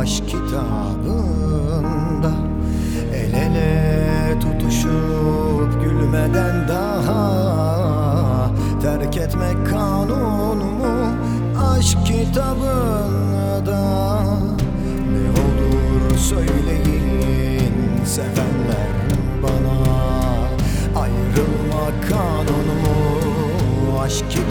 aşk kitabında, el ele tutuşup gülmeden daha terk etmek kanun mu aşk kitabında? Ne olur söyleyin sevenler bana, ayrılmak kanun mu aşk kitabında?